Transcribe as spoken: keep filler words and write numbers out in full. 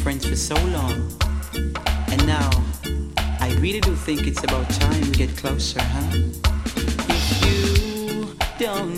friends for so long. And now, I really do think it's about time we get closer, huh? If you don't